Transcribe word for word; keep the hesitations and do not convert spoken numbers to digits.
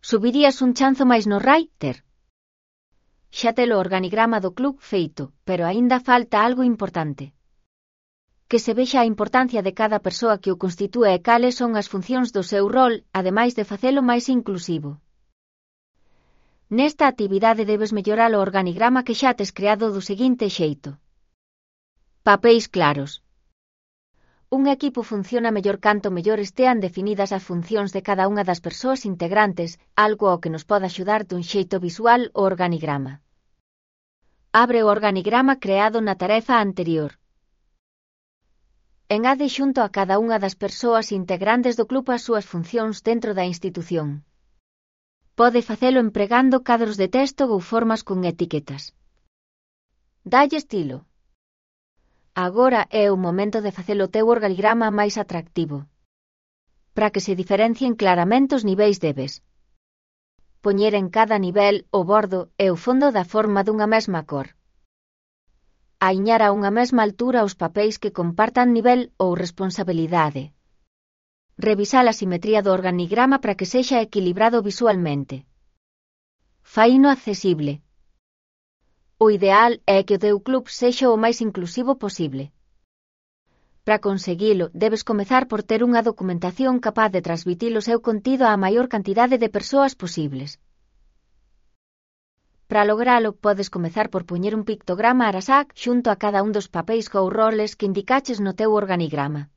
Subirías un chanzo máis no Writer? Xa tes o organigrama do club feito, pero aínda falta algo importante. Que se vexa a importancia de cada persoa que o constitúe e cales son as funcións do seu rol, ademais de facelo máis inclusivo. Nesta actividade debes mellorar o organigrama que xa tes creado do seguinte xeito. Papéis claros. Un equipo funciona mellor canto mellor estean definidas as funcións de cada unha das persoas integrantes, algo ao que nos pode axudar dun xeito visual o organigrama. Abre o organigrama creado na tarefa anterior. Engade xunto a cada unha das persoas integrantes do club as súas funcións dentro da institución. Pode facelo empregando cadros de texto ou formas con etiquetas. Dalle estilo. Agora é o momento de facer o teu organigrama máis atractivo. Para que se diferencien claramente os niveis debes poñer en cada nivel o bordo e o fondo da forma dunha mesma cor. Aïñar a unha mesma altura os papéis que compartan nivel ou responsabilidade. Revisar a simetría do organigrama para que sexa equilibrado visualmente. Faino accesible. O ideal é que o teu club sexa o máis inclusivo posible. Para conseguilo, debes comezar por ter unha documentación capaz de transmitir o seu contido á maior cantidade de persoas posibles. Para logralo, podes comezar por poñer un pictograma Arasac xunto a cada un dos papéis ou roles que indicaches no teu organigrama.